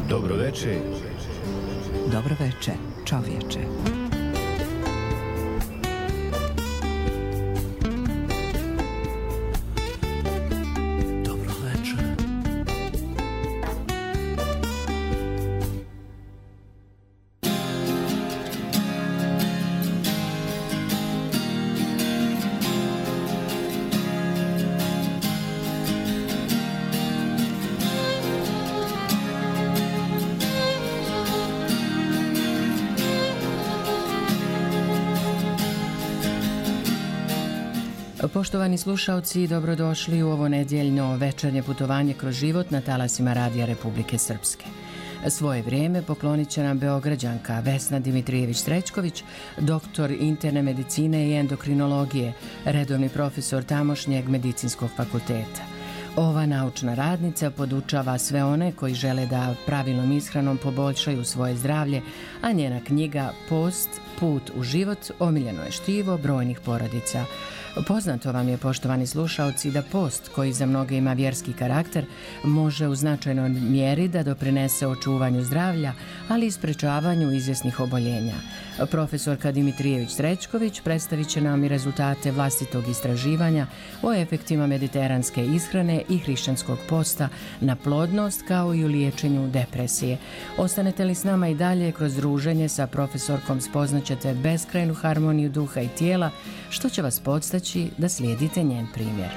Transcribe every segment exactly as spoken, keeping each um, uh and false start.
Dobro veče. Dobro veče, čovječe. Dobro veče. Poštovani slušaoci, dobrodošli u ovo nedjeljno večernje putovanje kroz život na talasima Radija Republike Srpske. Svoje vrijeme poklonit će nam Beograđanka Vesna Dimitrijević-Srećković, doktor interne medicine i endokrinologije, redovni profesor tamošnjeg medicinskog fakulteta. Ova naučna radnica podučava sve one koji žele da pravilnom ishranom poboljšaju svoje zdravlje, a njena knjiga Post, put u život omiljeno je štivo brojnih porodica. Poznato vam je, poštovani slušaoci, da post, koji za mnoge ima vjerski karakter, može u značajnoj mjeri da doprinese očuvanju zdravlja, ali i sprečavanju izvjesnih oboljenja. Profesorka Dimitrijević-Srećković predstavit će nam i rezultate vlastitog istraživanja o efektima mediteranske ishrane i hrišćanskog posta na plodnost, kao i u liječenju depresije. Ostanete li s nama i dalje, kroz druženje sa profesorkom spoznaćete beskrajnu harmoniju duha i tijela, što će vas podstaći da slijedite njen primjer.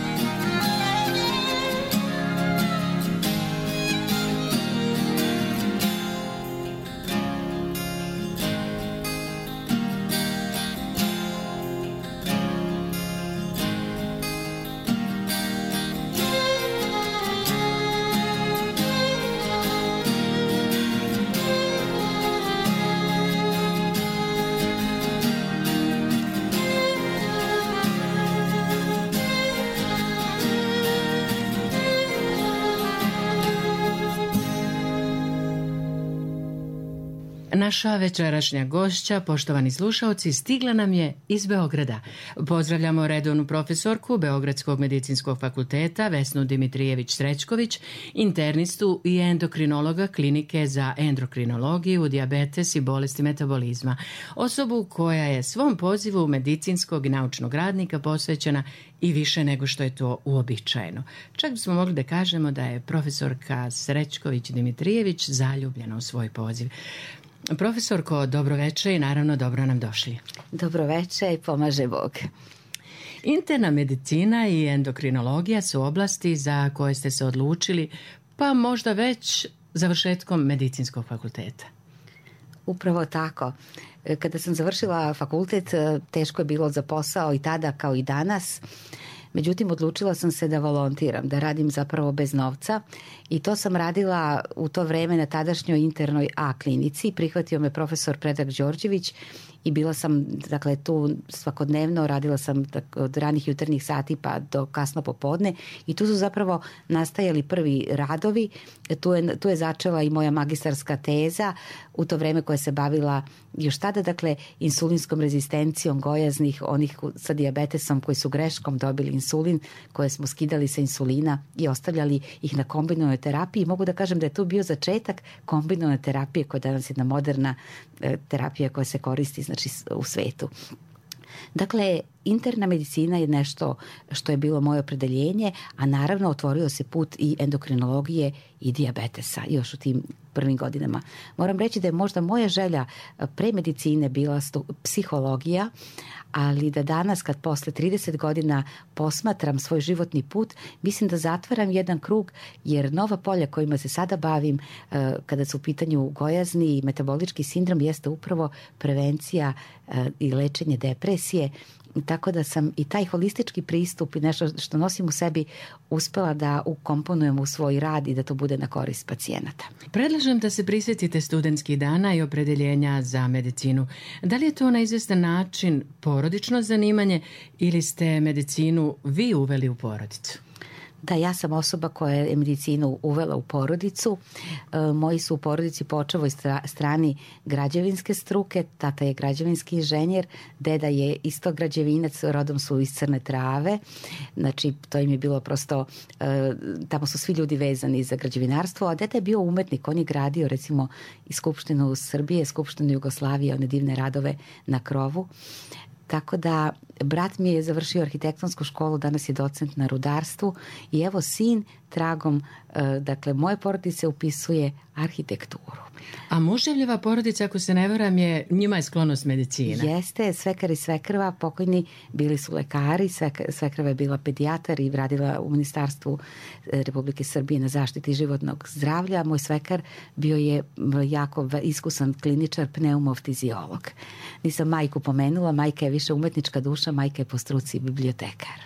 Naša večerašnja gošća, poštovani slušaoci, stigla nam je iz Beograda. Pozdravljamo redovnu profesorku Beogradskog medicinskog fakulteta Vesnu Dimitrijević-Srećković, internistu i endokrinologa klinike za endokrinologiju, dijabetes i bolesti metabolizma. Osobu koja je svom pozivu medicinskog i naučnog radnika posvećena i više nego što je to uobičajeno. Čak bismo mogli da kažemo da je profesorka Srećković-Dimitrijević zaljubljena u svoj poziv. Profesorko, dobro veče i naravno dobro nam došli. Dobro veče i pomaže Bog. Interna medicina i endokrinologija su oblasti za koje ste se odlučili, pa možda već završetkom medicinskog fakulteta. Upravo tako. Kada sam završila fakultet, teško je bilo za posao i tada kao i danas. Međutim, odlučila sam se da volontiram, da radim zapravo bez novca i to sam radila u to vreme na tadašnjoj internoj A klinici. Prihvatio me profesor Predrag Đorđević i bila sam, dakle, tu svakodnevno, radila sam od ranih jutarnjih sati pa do kasno popodne i tu su zapravo nastajali prvi radovi. Tu je, tu je začela i moja magistarska teza u to vreme koja se bavila još tada, dakle, insulinskom rezistencijom gojaznih, onih sa dijabetesom koji su greškom dobili insulin, koje smo skidali sa insulina i ostavljali ih na kombinovanoj terapiji. Mogu da kažem da je tu bio začetak kombinovane terapije koja je danas jedna moderna e, terapija koja se koristi, znači, u svetu. Dakle, interna medicina je nešto što je bilo moje opredeljenje, a naravno otvorio se put i endokrinologije i dijabetesa još u tim prvim godinama. Moram reći da je možda moja želja pre medicine bila psihologija, ali da danas, kad posle trideset godina posmatram svoj životni put, mislim da zatvaram jedan krug, jer nova polja kojima se sada bavim, kada su u pitanju gojazni i metabolički sindrom, jeste upravo prevencija i lečenje depresije. Tako da sam i taj holistički pristup i nešto što nosim u sebi uspela da ukomponujem u svoj rad i da to bude na korist pacijenata. Predlažem da se prisjetite studentskih dana i opredeljenja za medicinu. Da li je to na izvjestan način porodično zanimanje ili ste medicinu vi uveli u porodicu? Da, ja sam osoba koja je medicinu uvela u porodicu. E, moji su u porodici po očevoj strani građevinske struke, tata je građevinski inženjer, deda je isto građevinac, rodom su iz Crne Trave, znači to im je bilo prosto, e, tamo su svi ljudi vezani za građevinarstvo, a deda je bio umetnik, on je gradio recimo i Skupštinu Srbije, Skupštinu Jugoslavije, one divne radove na krovu. Tako da brat mi je završio arhitektonsku školu, danas je docent na rudarstvu i evo sin tragom, dakle, moje porodice upisuje arhitектuru. A muževljeva porodica, ako se ne varam, je, njima je sklonost medicina. Jeste, svekar i svekrva, pokojni bili su lekari, svekrva je bila pedijatar i radila u Ministarstvu Republike Srbije na zaštiti životnog zdravlja. Moj svekar bio je jako iskusan kliničar, pneumoftiziolog. Nisam majku pomenula, majka je više umetnička duša, majka je po struci bibliotekar.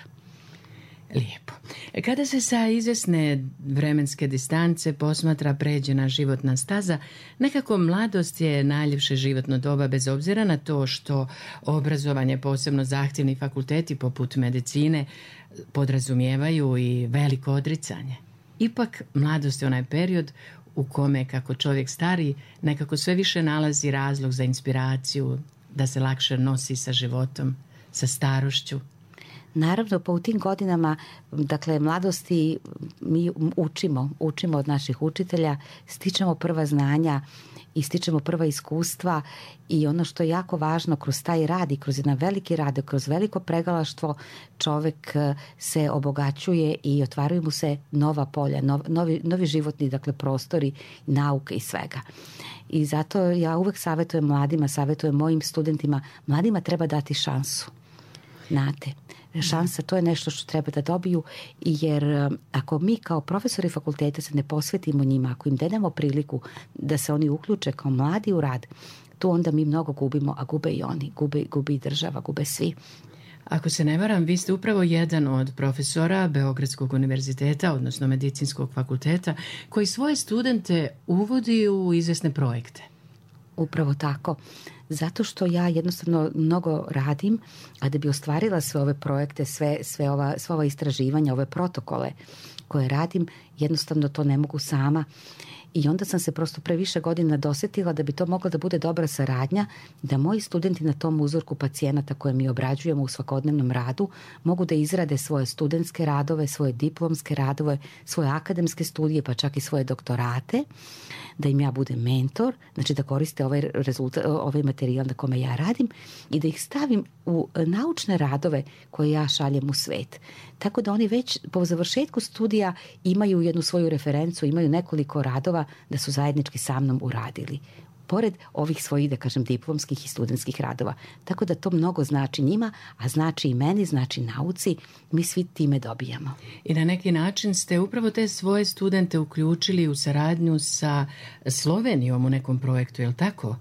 Lijepo. Kada se sa izvesne vremenske distance posmatra pređena životna staza, nekako mladost je najljepše životno doba, bez obzira na to što obrazovanje, posebno zahtjevni fakulteti poput medicine, podrazumijevaju i veliko odricanje. Ipak, mladost je onaj period u kome, kako čovjek stari, nekako sve više nalazi razlog za inspiraciju, da se lakše nosi sa životom, sa starošću. Naravno, pa u tim godinama, dakle, mladosti mi učimo, učimo od naših učitelja, stičemo prva znanja i stičemo prva iskustva i ono što je jako važno, kroz taj rad i kroz jedan veliki rad, kroz veliko pregalaštvo, čovek se obogaćuje i otvaraju mu se nova polja, novi, novi životni, dakle, prostori, nauke i svega. I zato ja uvek savjetujem mladima, savjetujem mojim studentima, mladima treba dati šansu. Znate, šansa, to je nešto što treba da dobiju, jer ako mi kao profesori fakulteta se ne posvetimo njima, ako im dedamo priliku da se oni uključe kao mladi u rad, tu onda mi mnogo gubimo, a gube i oni, gube, gube i država, gube svi. Ako se ne varam, vi ste upravo jedan od profesora Beogradskog univerziteta, odnosno Medicinskog fakulteta, koji svoje studente uvodi u izvesne projekte. Upravo tako. Zato što ja jednostavno mnogo radim, a da bi ostvarila sve ove projekte, sve, sve, ova, sve ova istraživanja, ove protokole koje radim, jednostavno to ne mogu sama. I onda sam se prosto pre više godina dosjetila da bi to mogla da bude dobra saradnja, da moji studenti na tom uzorku pacijenata koje mi obrađujemo u svakodnevnom radu mogu da izrade svoje studentske radove, svoje diplomske radove, svoje akademske studije, pa čak i svoje doktorate, da im ja budem mentor, znači da koriste ovaj, rezultat, ovaj materijal na kome ja radim i da ih stavim u naučne radove koje ja šaljem u svet. Tako da oni već po završetku studija imaju jednu svoju referencu, imaju nekoliko radova da su zajednički sa mnom uradili. Pored ovih svojih, da kažem, diplomskih i studentskih radova. Tako da to mnogo znači njima, a znači i meni, znači nauci, mi svi time dobijamo. I na neki način ste upravo te svoje studente uključili u saradnju sa Slovenijom u nekom projektu, je li tako?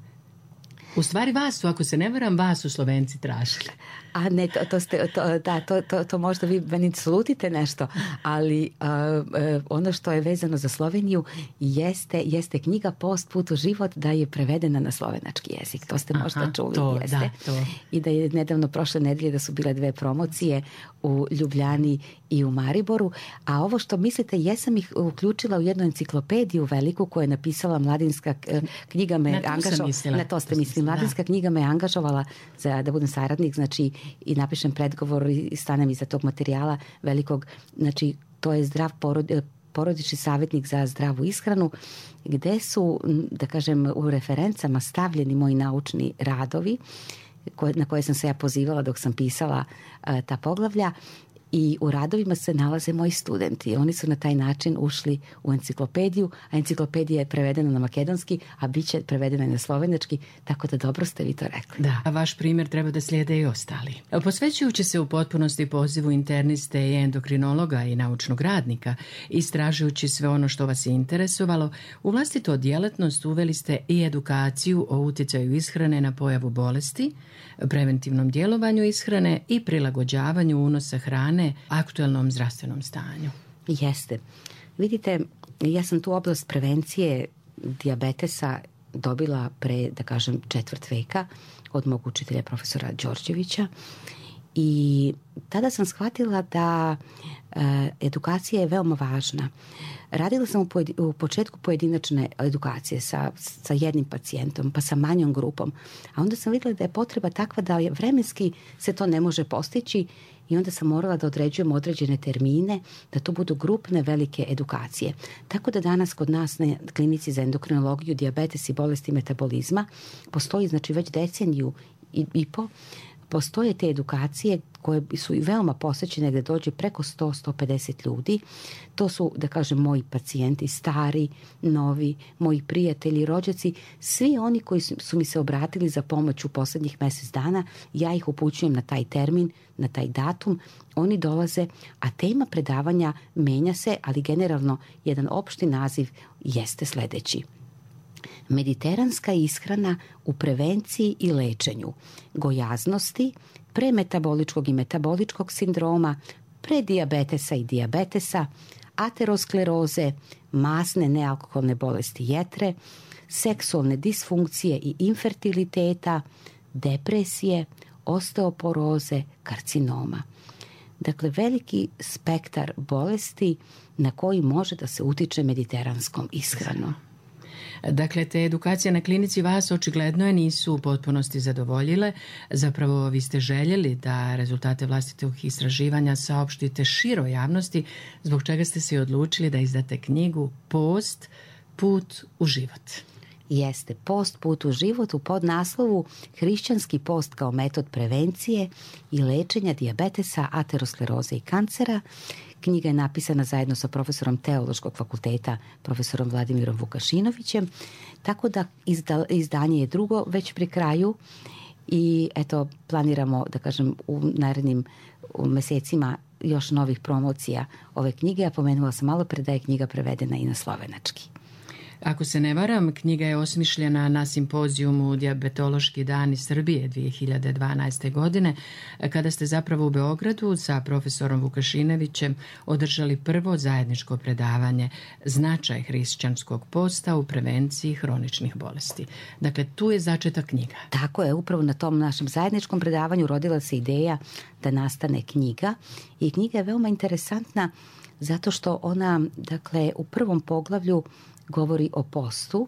U stvari vas su, ako se ne varam, vas su Slovenci tražili. A ne, to, to, ste, to, da, to, to, to možda vi meni slutite nešto, ali uh, uh, ono što je vezano za Sloveniju jeste, jeste knjiga Post put u život, da je prevedena na slovenački jezik. To ste možda Aha, čuli. To, jeste. Da, to. I da je nedavno prošle nedelje da su bile dve promocije u Ljubljani i u Mariboru. A ovo što mislite, jesam ih uključila u jednu enciklopediju veliku koju je napisala Mladinska knjiga me na to angažovala. Na to ste mislili. Mladinska da. knjiga me angažovala za da budem saradnik, znači i napišem predgovor i stanem iza tog materijala velikog, znači to je zdrav porod, porodični savjetnik za zdravu ishranu, gde su, da kažem, u referencama stavljeni moji naučni radovi koje, na koje sam se ja pozivala dok sam pisala uh, ta poglavlja. I u radovima se nalaze moji studenti. Oni su na taj način ušli u enciklopediju, a enciklopedija je prevedena na makedonski, a bit će prevedena na slovenački, tako da dobro ste vi to rekli. Da, a vaš primjer treba da slijede i ostali. Posvećujući se u potpunosti pozivu interniste i endokrinologa i naučnog radnika, istražujući sve ono što vas je interesovalo, u vlastitu djelatnost uveli ste i edukaciju o utjecaju ishrane na pojavu bolesti, preventivnom djelovanju ishrane i prilagođavanju unosa hrane aktualnom zdravstvenom stanju. Jeste. Vidite, ja sam tu oblast prevencije dijabetesa dobila pre, da kažem, četvrt veka od mog učitelja profesora Đorđevića I tada sam shvatila da e, edukacija je veoma važna. Radila sam u, pojedi, u početku pojedinačne edukacije sa, sa jednim pacijentom, pa sa manjom grupom. A onda sam vidjela da je potreba takva da je vremenski se to ne može postići i onda sam morala da određujem određene termine, da to budu grupne velike edukacije. Tako da danas kod nas na klinici za endokrinologiju, dijabetes i bolesti metabolizma postoji znači već deceniju i, i po postoje te edukacije koje su i veoma posjećene gdje dođe preko sto do sto pedeset ljudi. To su, da kažem, moji pacijenti, stari, novi, moji prijatelji, rođaci, svi oni koji su, su mi se obratili za pomoć u posljednjih mjesec dana, ja ih upućujem na taj termin, na taj datum, oni dolaze, a tema predavanja menja se, ali generalno jedan opšti naziv jeste sljedeći. Mediteranska ishrana u prevenciji i lečenju gojaznosti, premetaboličkog i metaboličkog sindroma, predijabetesa i dijabetesa, ateroskleroze, masne nealkoholne bolesti jetre, seksualne disfunkcije i infertiliteta, depresije, osteoporoze, karcinoma. Dakle, veliki spektar bolesti na koji može da se utiče mediteranskom ishranom. Dakle, te edukacije na klinici vas očigledno je nisu u potpunosti zadovoljile. Zapravo vi ste željeli da rezultate vlastitog istraživanja saopštite široj javnosti, zbog čega ste se odlučili da izdate knjigu Post, put u život. Jeste, Post, put u život u podnaslovu Hrišćanski post kao metod prevencije i lečenja dijabetesa, ateroskleroze i kancera. Knjiga je napisana zajedno sa profesorom Teološkog fakulteta, profesorom Vladimirom Vukašinovićem, tako da izda, izdanje je drugo već pri kraju i eto planiramo, da kažem, u narednim mjesecima još novih promocija ove knjige. Ja pomenula sam malo pre da je knjiga prevedena i na slovenački. Ako se ne varam, knjiga je osmišljena na simpozijumu Dijabetološki dani Srbije dvije hiljade dvanaeste. godine, kada ste zapravo u Beogradu sa profesorom Vukašinovićem održali prvo zajedničko predavanje Značaj hrišćanskog posta u prevenciji hroničnih bolesti. Dakle, tu je začeta knjiga. Tako je, upravo na tom našem zajedničkom predavanju rodila se ideja da nastane knjiga i knjiga je veoma interesantna zato što ona, dakle, u prvom poglavlju govori o postu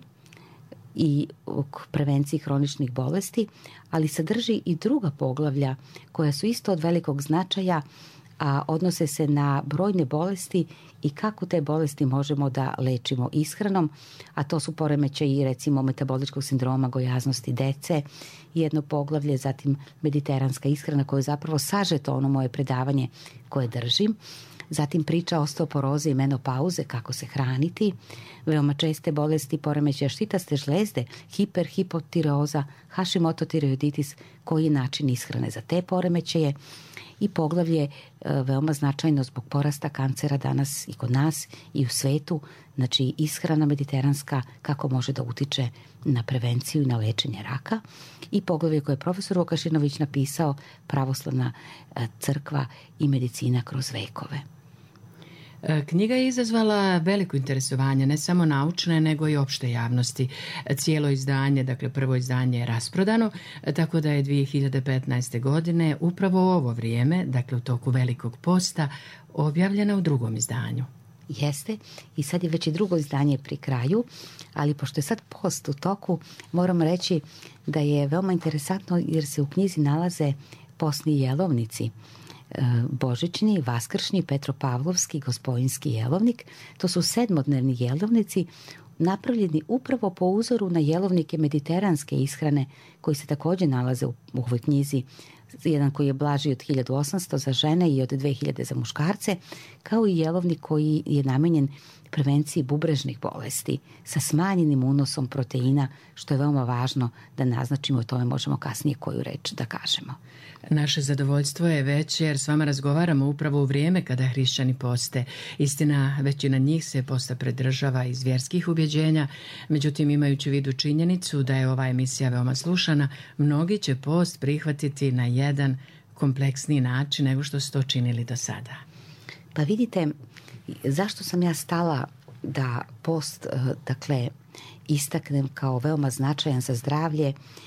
i o prevenciji hroničnih bolesti, ali sadrži i druga poglavlja koja su isto od velikog značaja, a odnose se na brojne bolesti i kako te bolesti možemo da lečimo ishranom, a to su poremećaji recimo metaboličkog sindroma, gojaznosti dece, jedno poglavlje, zatim mediteranska ishrana koja je zapravo sažeto ono moje predavanje koje držim. Zatim priča o osteoporozi i menopauze, kako se hraniti, veoma česte bolesti, poremećaja štitaste žlezde, hiper, hipotireoza, Hashimoto tireoiditis, koji je način ishrane za te poremećaje i poglavlje veoma značajno zbog porasta kancera danas i kod nas i u svetu, znači ishrana mediteranska, kako može da utiče na prevenciju i na lečenje raka i poglavlje koje je profesor Vukašinović napisao Pravoslavna crkva i medicina kroz vekove. Knjiga je izazvala veliko interesovanje, ne samo naučne, nego i opšte javnosti. Cijelo izdanje, dakle prvo izdanje je rasprodano, tako da je dvije hiljade petnaeste. godine, upravo u ovo vrijeme, dakle u toku Velikog posta, objavljena u drugom izdanju. Jeste, i sad je već i drugo izdanje pri kraju, ali pošto je sad post u toku, moram reći da je veoma interesantno jer se u knjizi nalaze postni jelovnici. Božićni, vaskršnji, petropavlovski, gospojinski jelovnik. To su sedmodnevni jelovnici napravljeni upravo po uzoru na jelovnike mediteranske ishrane koji se također nalaze u, u ovoj knjizi. Jedan koji je blaži od hiljadu osamsto za žene i od dve hiljade za muškarce, kao i jelovnik koji je namenjen prevenciji bubrežnih bolesti sa smanjenim unosom proteina, što je veoma važno da naznačimo, o tome možemo kasnije koju reč da kažemo. Naše zadovoljstvo je veće jer s vama razgovaramo upravo u vrijeme kada hrišćani poste. Istina, većina njih se posta pridržava iz vjerskih ubjeđenja, međutim imajući u vidu činjenicu da je ova emisija veoma slušana, mnogi će post prihvatiti na jedan kompleksniji način nego što su to činili do sada. Pa vidite, zašto sam ja stala da post, dakle, istaknem kao veoma značajan za zdravlje,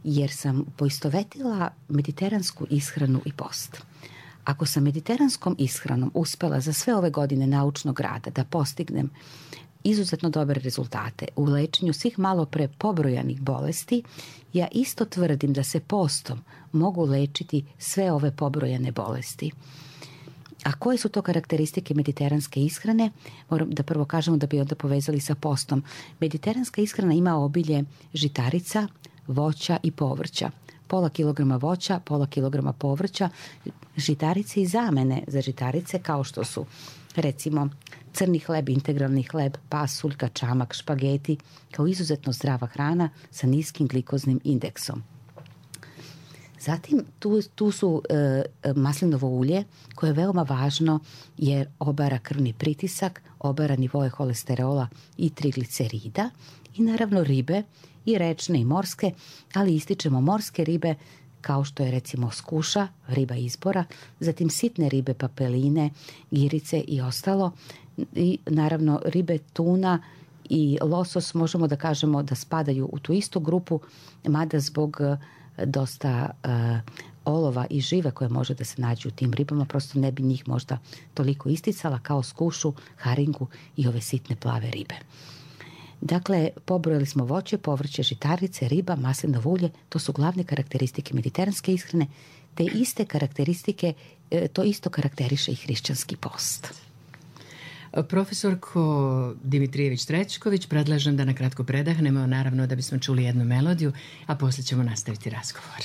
jer sam poistovetila mediteransku ishranu i post. Ako sam mediteranskom ishranom uspela za sve ove godine naučnog rada da postignem izuzetno dobre rezultate u lečenju svih malo pre pobrojanih bolesti, ja isto tvrdim da se postom mogu lečiti sve ove pobrojane bolesti. A koje su to karakteristike mediteranske ishrane? Moram da prvo kažemo da bi onda povezali sa postom. Mediteranska ishrana ima obilje žitarica, voća i povrća. Pola kilograma voća, pola kilograma povrća, žitarice i zamene za žitarice kao što su recimo crni hleb, integralni hleb, pasuljka, čamak, špageti, kao izuzetno zdrava hrana sa niskim glikoznim indeksom. Zatim tu, tu su e, maslinovo ulje koje je veoma važno jer obara krvni pritisak, obara nivoje holesterola i triglicerida i naravno ribe i rečne i morske, ali ističemo morske ribe kao što je recimo skuša, riba izbora, zatim sitne ribe, papeline, girice i ostalo. I naravno ribe tuna i losos možemo da kažemo da spadaju u tu istu grupu, mada zbog dosta uh, olova i žive koje može da se nađu u tim ribama, prosto ne bi njih možda toliko isticala kao skušu, haringu i ove sitne plave ribe. Dakle, pobrojali smo voće, povrće, žitarice, riba, maslinovo ulje, to su glavne karakteristike mediteranske ishrane, te iste karakteristike, to isto karakteriše i hrišćanski post. Profesorko Dimitrijević-Trećković, predlažem da na kratko predahnemo, naravno da bismo čuli jednu melodiju, a poslije ćemo nastaviti razgovor.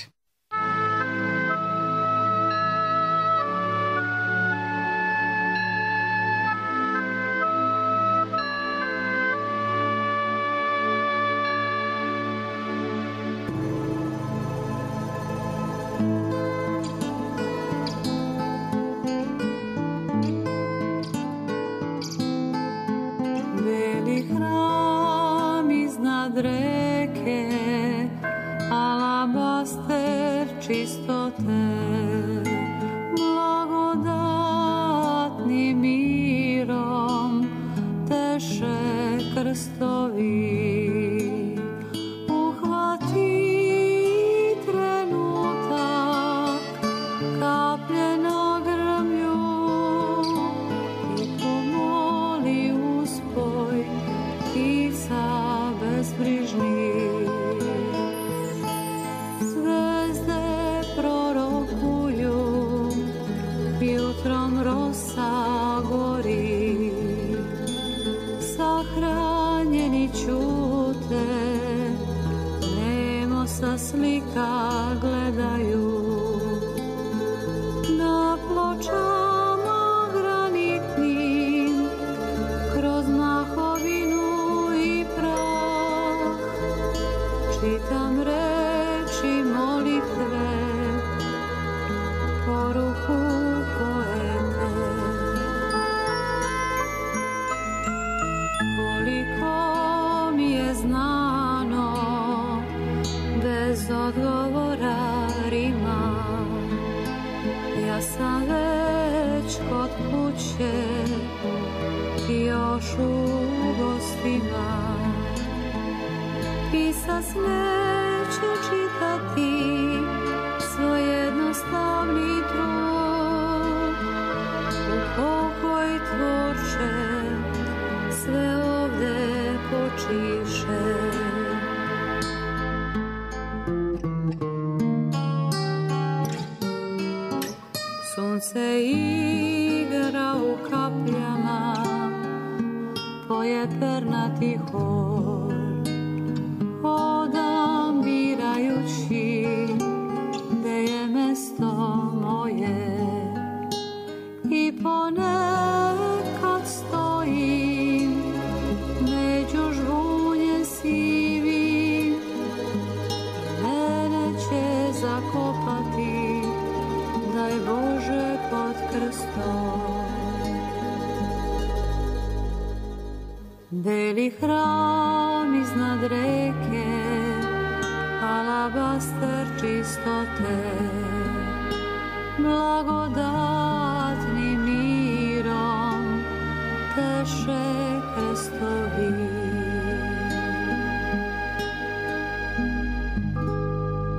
Sunce igra u kapljama, poje pernati hor, hodam birajući gde je mesto moje i ponekad stojim među žvunje sivim, mene će zakopati, daj Bože, pod krstom. Beli hram iznad reke, alabaster čistote, blagodatnim mirom teše krstovi.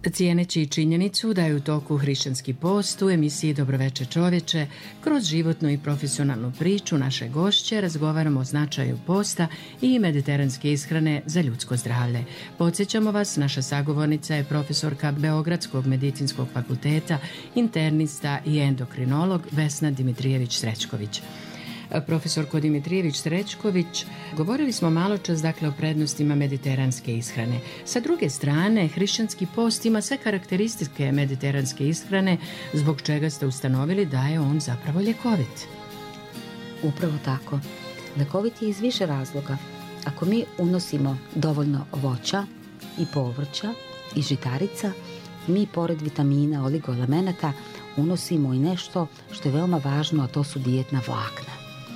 Cijeneći činjenicu da je u toku hrišćanski post, u emisiji Dobroveče čovječe, kroz životnu i profesionalnu priču naše gošće razgovaramo o značaju posta i mediteranske ishrane za ljudsko zdravlje. Podsjećamo vas, naša sagovornica je profesorka Beogradskog medicinskog fakulteta, internista i endokrinolog Vesna Dimitrijević-Srećković. Profesorko Dimitrijević-Srećković, govorili smo malo čas dakle o prednostima mediteranske ishrane. Sa druge strane, hrišćanski post ima sve karakteristike mediteranske ishrane, zbog čega ste ustanovili da je on zapravo ljekovit. Upravo tako. Ljekovit je iz više razloga. Ako mi unosimo dovoljno voća i povrća i žitarica, mi pored vitamina, oligoelemenata unosimo i nešto što je veoma važno, a to su dijetna vlakna.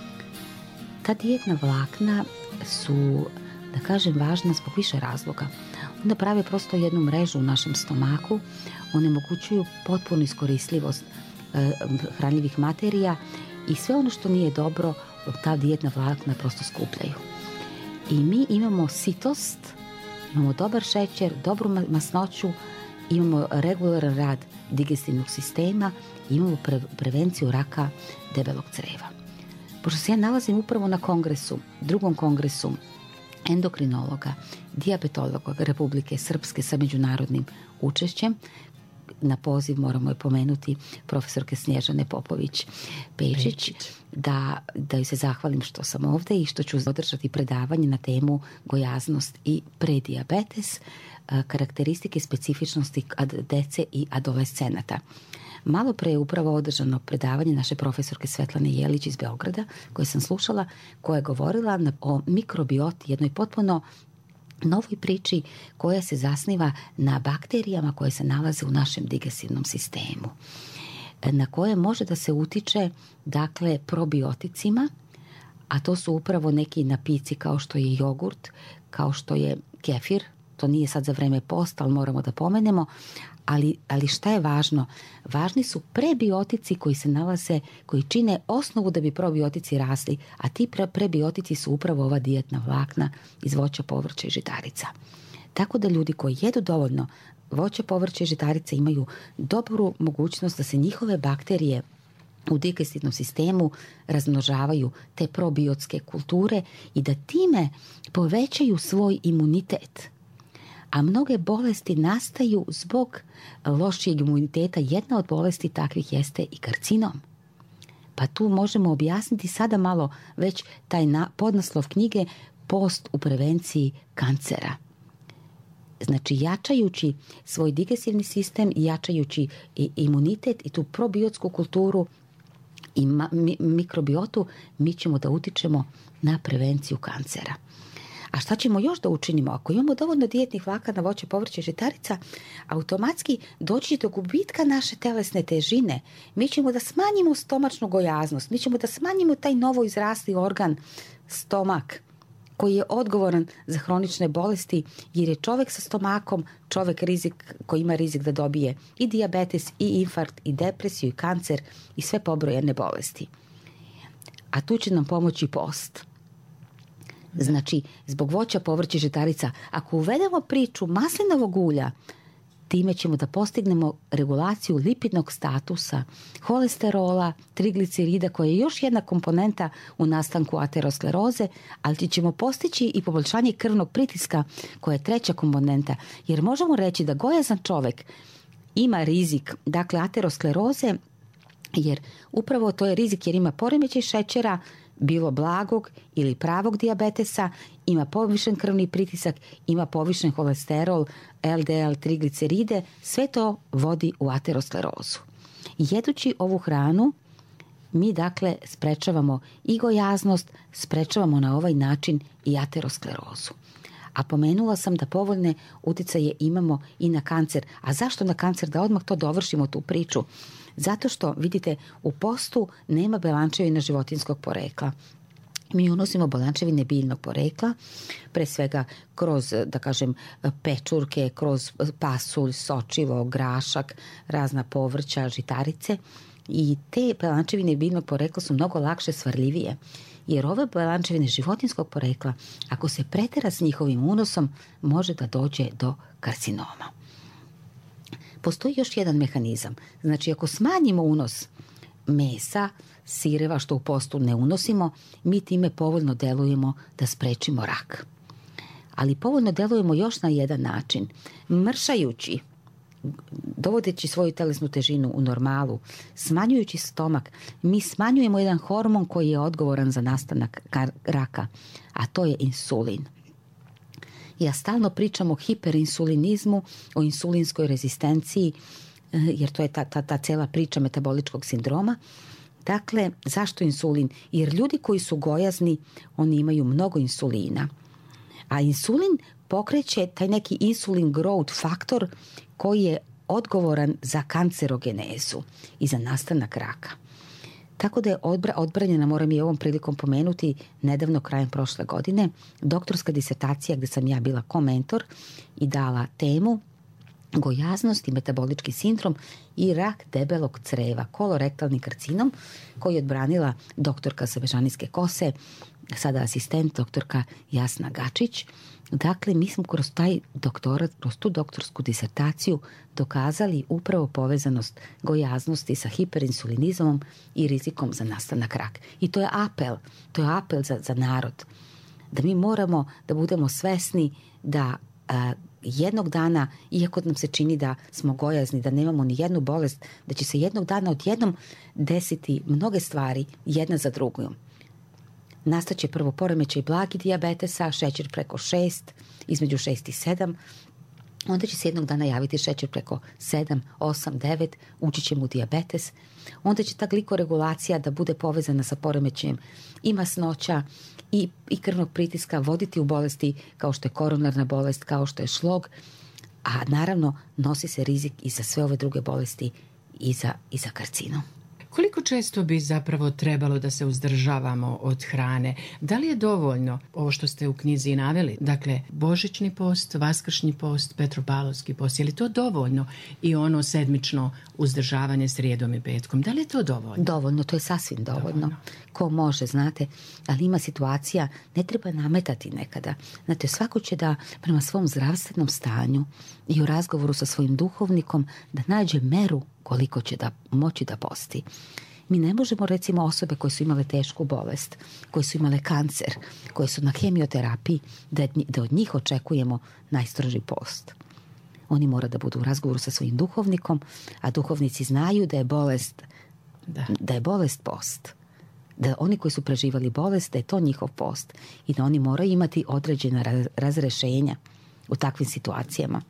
Ta dijetna vlakna su, da kažem, važna zbog više razloga. Onda prave prosto jednu mrežu u našem stomaku, onemogućuju potpunu iskoristljivost e, hranljivih materija i sve ono što nije dobro, ta dijetna vlakna prosto skupljaju. I mi imamo sitost, imamo dobar šećer, dobru masnoću, imamo regularan rad digestivnog sistema i imamo pre- prevenciju raka debelog creva. Pošto se ja nalazim upravo na kongresu, drugom kongresu endokrinologa, dijabetologa Republike Srpske sa međunarodnim učešćem, na poziv moramo je pomenuti profesorke Snježane Popović-Pejčić, da, da joj se zahvalim što sam ovdje i što ću održati predavanje na temu gojaznost i predijabetes, karakteristike i specifičnosti dece i adolescenata. Malo pre je upravo održano predavanje naše profesorke Svetlane Jelić iz Beograda, koje sam slušala, koja je govorila o mikrobioti, jednoj potpuno novoj priči koja se zasniva na bakterijama koje se nalaze u našem digestivnom sistemu, na koje može da se utiče, dakle, probioticima, a to su upravo neki napici kao što je jogurt, kao što je kefir. To nije sad za vreme posta, ali moramo da pomenemo. Ali, ali šta je važno? Važni su prebiotici koji se nalaze, koji čine osnovu da bi probiotici rasli, a ti pre, prebiotici su upravo ova dijetna vlakna iz voća, povrća i žitarica. Tako da ljudi koji jedu dovoljno voća, povrća i žitarica imaju dobru mogućnost da se njihove bakterije u digestivnom sistemu razmnožavaju, te probiotske kulture, i da time povećaju svoj imunitet. A mnoge bolesti nastaju zbog lošijeg imuniteta. Jedna od bolesti takvih jeste i karcinom. Pa tu možemo objasniti sada malo već taj na, podnaslov knjige Post u prevenciji kancera. Znači, jačajući svoj digestivni sistem, jačajući i imunitet i tu probiotsku kulturu i ma, mi, mikrobiotu, mi ćemo da utičemo na prevenciju kancera. A šta ćemo još da učinimo? Ako imamo dovoljno dijetnih vlakana, voća, povrća i žitarica, automatski doći do gubitka naše telesne težine. Mi ćemo da smanjimo stomačnu gojaznost, mi ćemo da smanjimo taj novo izrasli organ, stomak, koji je odgovoran za hronične bolesti, jer je čovjek sa stomakom čovjek rizik, koji ima rizik da dobije i dijabetes, i infarkt, i depresiju, i kancer, i sve pobrojene bolesti. A tu će nam pomoći post. Znači, zbog voća, povrća i žitarica, ako uvedemo priču maslinovog ulja, time ćemo da postignemo regulaciju lipidnog statusa, holesterola, triglicerida, koja je još jedna komponenta u nastanku ateroskleroze, ali ćemo postići i poboljšanje krvnog pritiska, koja je treća komponenta, jer možemo reći da gojazan čovjek ima rizik, dakle, ateroskleroze, jer upravo to je rizik jer ima poremećaj šećera, bilo blagog ili pravog dijabetesa, ima povišen krvni pritisak, ima povišen holesterol, el de el, trigliceride, sve to vodi u aterosklerozu. Jedući ovu hranu, mi dakle sprečavamo i gojaznost, sprečavamo na ovaj način i aterosklerozu. A pomenula sam da povoljne uticaje imamo i na kancer. A zašto na kancer? Da odmah to dovršimo, tu priču. Zato što, vidite, u postu nema belančevina životinjskog porekla. Mi unosimo belančevine biljnog porekla, pre svega kroz, da kažem, pečurke, kroz pasulj, sočivo, grašak, razna povrća, žitarice. I te belančevine biljnog porekla su mnogo lakše svarljivije. Jer ove belančevine životinjskog porekla, ako se pretera s njihovim unosom, može da dođe do karcinoma. Postoji još jedan mehanizam. Znači, ako smanjimo unos mesa, sireva, što u postu ne unosimo, mi time povoljno delujemo da sprečimo rak. Ali povoljno delujemo još na jedan način. Mršajući, dovodeći svoju telesnu težinu u normalu, smanjujući stomak, mi smanjujemo jedan hormon koji je odgovoran za nastanak raka, a to je insulin. Ja stalno pričam o hiperinsulinizmu, o insulinskoj rezistenciji, jer to je ta, ta, ta cela priča metaboličkog sindroma. Dakle, zašto insulin? Jer ljudi koji su gojazni, oni imaju mnogo insulina. A insulin pokreće taj neki insulin growth faktor koji je odgovoran za kancerogenezu i za nastanak raka. Tako da je odbra, odbranjena, moram i ovom prilikom pomenuti, nedavno krajem prošle godine, doktorska disertacija gdje sam ja bila komentor i dala temu gojaznost i metabolički sindrom i rak debelog creva, kolorektalni karcinom, koji je odbranila doktorka sa Bežanijske kose, sada asistent doktorka Jasna Gačić. Dakle, mi smo kroz taj doktorat, kroz tu doktorsku disertaciju dokazali upravo povezanost gojaznosti sa hiperinsulinizmom i rizikom za nastanak raka. I to je apel, to je apel za, za narod. Da mi moramo da budemo svesni da a, jednog dana, iako nam se čini da smo gojazni, da nemamo ni jednu bolest, da će se jednog dana odjednom desiti mnoge stvari jedna za drugom. Nastaće prvo poremećaj blagi dijabetesa, šećer preko šest, između šest i sedam. Onda će se jednog dana javiti šećer preko sedam, osam, devet, ući će mu dijabetes. Onda će ta glikoregulacija da bude povezana sa poremećajem i masnoća i, i krvnog pritiska, voditi u bolesti kao što je koronarna bolest, kao što je šlog. A naravno nosi se rizik i za sve ove druge bolesti i za, i za karcinom. Koliko često bi zapravo trebalo da se uzdržavamo od hrane? Da li je dovoljno ovo što ste u knjizi naveli? Dakle, božićni post, vaskršnji post, Petropalovski post. Je li to dovoljno? I ono sedmično uzdržavanje srijedom i petkom. Da li je to dovoljno? Dovoljno, to je sasvim dovoljno. dovoljno. Ko može, znate, ali ima situacija, ne treba nametati nekada. Znate, svako će da prema svom zdravstvenom stanju i u razgovoru sa svojim duhovnikom da nađe meru koliko će da moći da posti. Mi ne možemo, recimo, osobe koje su imale tešku bolest, koje su imale kancer, koje su na hemioterapiji, da, da od njih očekujemo najstroži post. Oni mora da budu u razgovoru sa svojim duhovnikom, a duhovnici znaju da je bolest, da. da je bolest post. Da oni koji su preživali bolest, da je to njihov post i da oni moraju imati određena raz, razrešenja u takvim situacijama.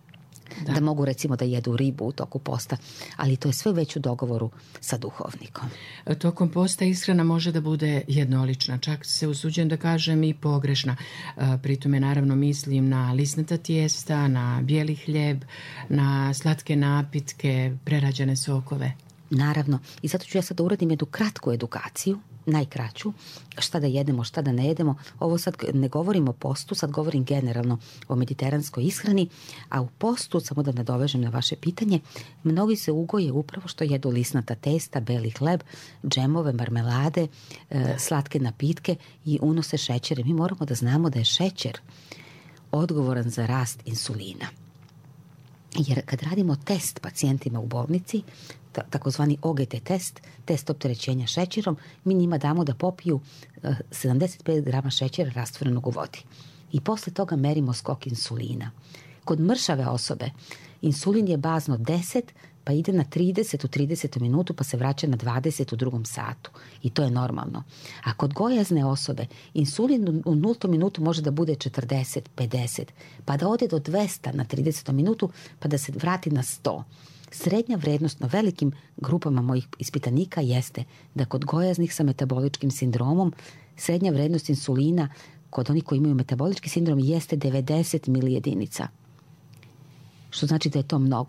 Da. da mogu, recimo, da jedu ribu u toku posta, ali to je sve već u dogovoru sa duhovnikom. Tokom posta ishrana može da bude jednolična, čak se usuđujem da kažem i pogrešna. Pri tome naravno mislim na lisnata tijesta, na bijeli hljeb, na slatke napitke, prerađene sokove. Naravno, i zato ću ja sad da uradim jednu kratku edukaciju, najkraću, šta da jedemo, šta da ne jedemo. Ovo sad ne govorim o postu, sad govorim generalno o mediteranskoj ishrani, a u postu, samo da nadovežem na vaše pitanje, mnogi se ugoje upravo što jedu lisnata testa, beli hleb, džemove, marmelade, e, slatke napitke i unose šećere. Mi moramo da znamo da je šećer odgovoran za rast insulina. Jer kad radimo test pacijentima u bolnici, takozvani O G T test, test opterećenja šećerom, mi njima damo da popiju sedamdeset pet grama šećera rastvorenog u vodi. I posle toga merimo skok insulina. Kod mršave osobe insulin je bazno deset, pa ide na trideset u tridesetom minutu, pa se vraća na dvadeset u drugom satu. I to je normalno. A kod gojazne osobe insulin u nultom minutu može da bude četrdeset, pedeset, pa da ode do dvesta na tridesetom minutu, pa da se vrati na sto. Srednja vrednost na velikim grupama mojih ispitanika jeste da kod gojaznih sa metaboličkim sindromom srednja vrednost insulina kod onih koji imaju metabolički sindrom jeste devedeset milijedinica. Što znači da je to mnogo.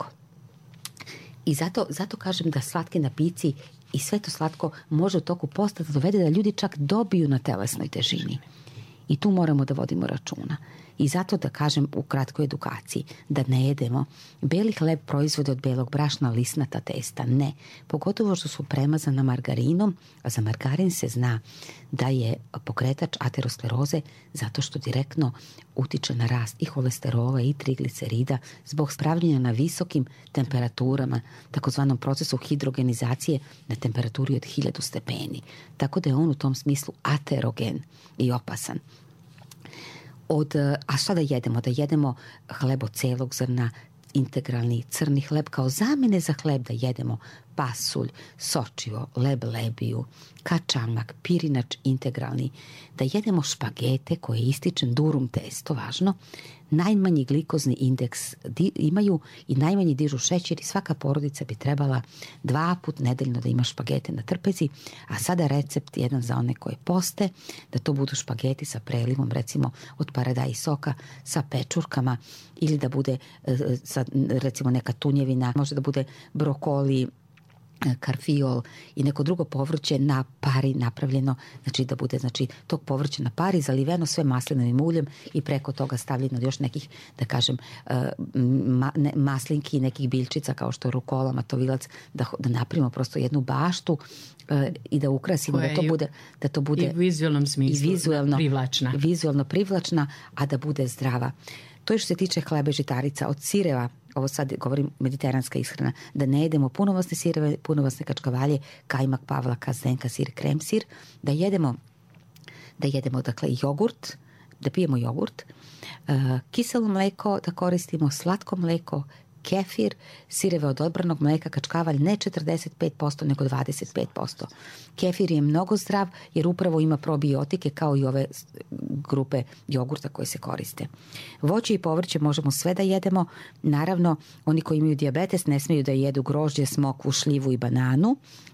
I zato, zato kažem da slatki napici i sve to slatko može u toku posta da dovede da ljudi čak dobiju na telesnoj težini. I tu moramo da vodimo računa. I zato da kažem u kratkoj edukaciji, da ne jedemo beli hleb, proizvode od belog brašna, lisnata testa, ne. Pogotovo što su premazana margarinom, a za margarin se zna da je pokretač ateroskleroze zato što direktno utiče na rast i holesterola i triglicerida zbog spravljanja na visokim temperaturama, takozvanom procesu hidrogenizacije na temperaturi od hiljadu stepeni. Tako da je on u tom smislu aterogen i opasan. Od, a šta da jedemo? Da jedemo hleb od celog zrna, integralni crni hleb kao zamene za hleb, da jedemo pasulj, sočivo, leblebiju, kačamak, pirinač integralni, da jedemo špagete koje je ističen durum testo, važno, najmanji glikozni indeks di, imaju i najmanji dižu šećer i svaka porodica bi trebala dva put nedeljno da ima špagete na trpezi, a sada recept jedan za one koje poste, da to budu špageti sa prelivom, recimo od paradajz soka, sa pečurkama ili da bude sa, recimo neka tunjevina, može da bude brokoli, karfiol i neko drugo povrće na pari napravljeno, znači da bude znači tog povrća na pari zaliveno sve maslinovim uljem i preko toga stavljeno još nekih, da kažem, ma, ne, maslinki i nekih biljčica kao što je rukola, matovilac, da, da napravimo prosto jednu baštu i da ukrasimo, da to bude, da to bude i u vizualnom smislu vizualno privlačna. Vizualno privlačna, a da bude zdrava. To je što se tiče hleba i žitarica. Od sireva, ovo sad govorim mediteranska ishrana, da ne jedemo punovasne sireve, punovasne kačkavalje, kajmak, pavlaka, zdenka sir, krem sir, da jedemo, da jedemo dakle jogurt, da pijemo jogurt, uh, kiselo mleko, da koristimo slatko mleko, kefir, sireve od odbranog mleka, kačkavalj ne četrdeset pet posto nego dvadeset pet posto. Kefir je mnogo zdrav jer upravo ima probiotike kao i ove grupe jogurta koje se koriste. Voće i povrće možemo sve da jedemo. Naravno, oni koji imaju dijabetes ne smiju da jedu grožđe, smokvu, šljivu i bananu.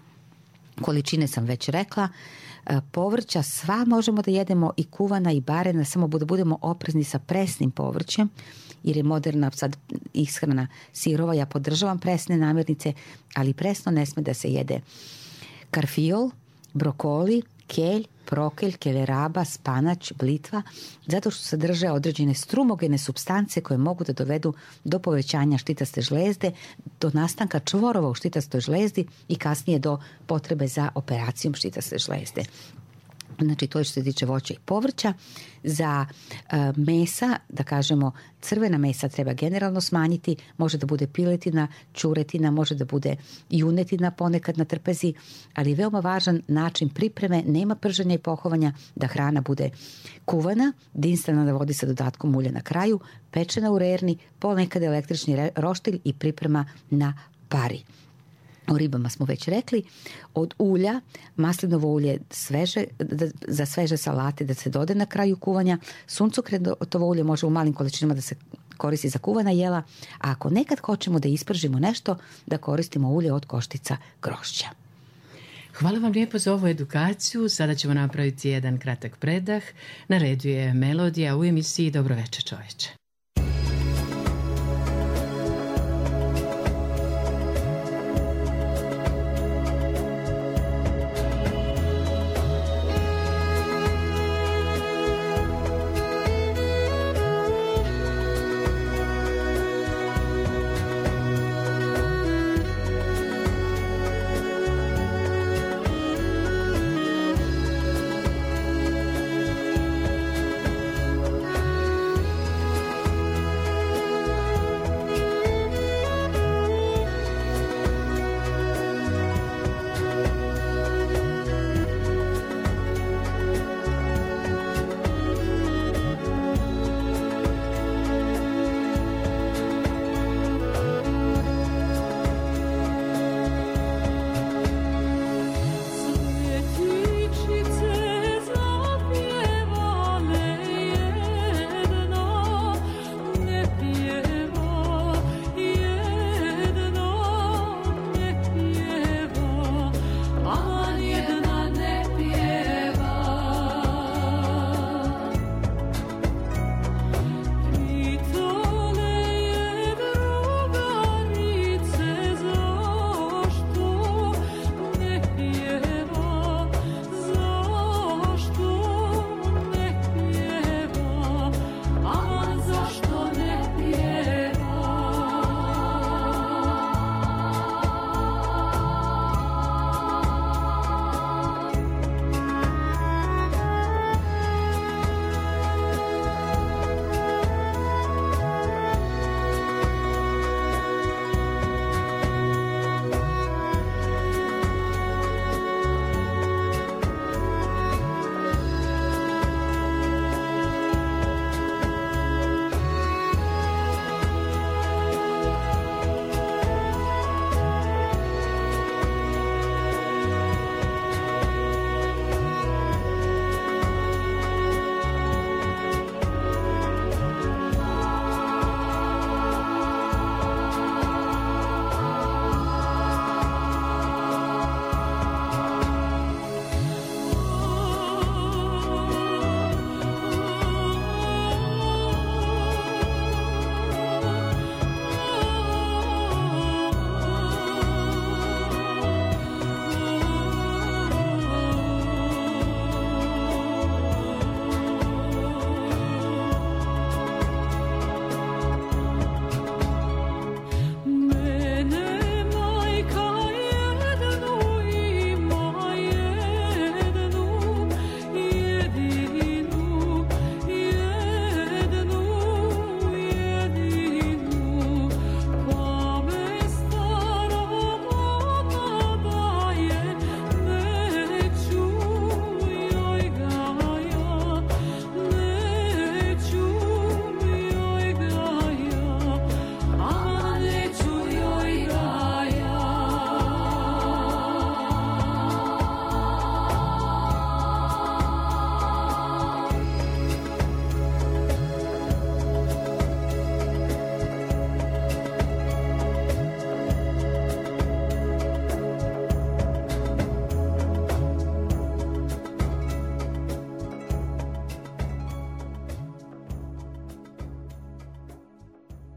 Količine sam već rekla. Povrća sva možemo da jedemo i kuvana i barena, samo da budemo oprezni sa presnim povrćem, jer je moderna sad ishrana sirova. Ja podržavam presne namirnice, ali presno ne sme da se jede karfiol, brokoli, kelj, prokelj, keleraba, spanać, blitva, zato što sadrže određene strumogene supstance koje mogu da dovedu do povećanja štitaste žlezde, do nastanka čvorova u štitastoj žlezdi i kasnije do potrebe za operacijom štitaste žlezde. Znači, to je što se tiče voća i povrća. Za e, mesa, da kažemo, crvena mesa treba generalno smanjiti. Može da bude piletina, ćuretina, može da bude junetina ponekad na trpezi, ali veoma važan način pripreme, nema prženja i pohovanja, da hrana bude kuvana, dinstana na vodi sa dodatkom ulja na kraju, pečena u rerni, ponekad električni roštilj i priprema na pari. O ribama smo već rekli. Od ulja, maslinovo ulje sveže, da, za sveže salate da se dode na kraju kuvanja. Suncokretovo ulje može u malim količinama da se koristi za kuvana jela, a ako nekad hoćemo da ispržimo nešto, da koristimo ulje od koštica grožđa. Hvala vam lijepo za ovu edukaciju. Sada ćemo napraviti jedan kratak predah. Na redu je melodija u emisiji Dobro večer čoveče.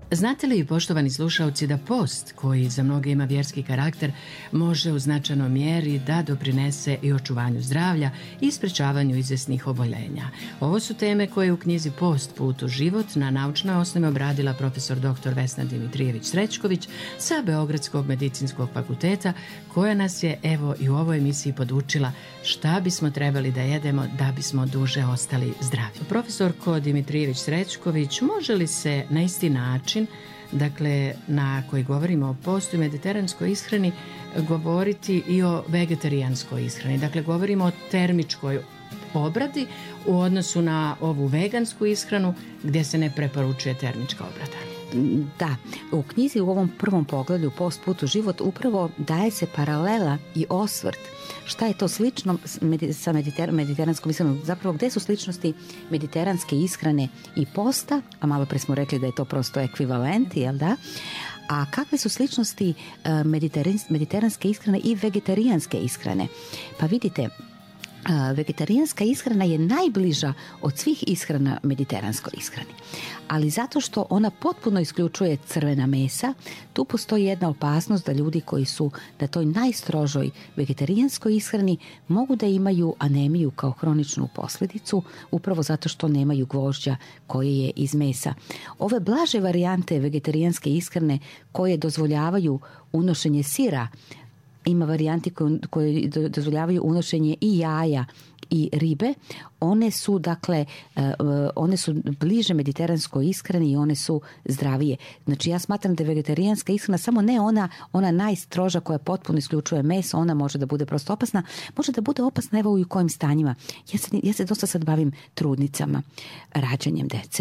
Znate li, poštovani slušaoci, da post, koji za mnoge ima vjerski karakter, može u značajnoj mjeri da doprinese i očuvanju zdravlja i sprečavanju izvjesnih oboljenja? Ovo su teme koje u knjizi Post, put u život na naučnoj osnovi obradila profesor doktor Vesna Dimitrijević-Srećković sa Beogradskog medicinskog fakulteta, koja nas je evo i u ovoj emisiji podučila šta bismo trebali da jedemo da bismo duže ostali zdravi. Profesorko Dimitrijević-Srećković, može li se na isti način, dakle na koji govorimo o postu i mediteranskoj ishrani, govoriti i o vegetarijanskoj ishrani? Dakle, govorimo o termičkoj obradi u odnosu na ovu vegansku ishranu gdje se ne preporučuje termička obrada. Da, u knjizi u ovom prvom poglavlju Post, put u život upravo daje se paralela i osvrt šta je to slično sa mediter- mediteranskom ishranom, zapravo gdje su sličnosti mediteranske ishrane i posta, a malo pre smo rekli da je to prosto ekvivalent, jel da? A kakve su sličnosti mediteran- mediteranske ishrane i vegetarijanske ishrane? Pa vidite, vegetarijanska ishrana je najbliža od svih ishrana mediteranskoj ishrani. Ali zato što ona potpuno isključuje crvena mesa, tu postoji jedna opasnost da ljudi koji su na toj najstrožoj vegetarijanskoj ishrani mogu da imaju anemiju kao hroničnu posljedicu, upravo zato što nemaju gvožđa koje je iz mesa. Ove blaže varijante vegetarijanske ishrane koje dozvoljavaju unošenje sira, ima varijanti koje, koje dozvoljavaju unošenje i jaja i ribe, one su dakle one su bliže mediteranskoj ishrani i one su zdravije. Znači ja smatram da je vegetarijanska ishrana samo ne ona ona najstroža koja potpuno isključuje meso, ona može da bude prosto opasna, može da bude opasna evo i u kojim stanjima. Ja se, ja se dosta sad bavim trudnicama, rađanjem dece.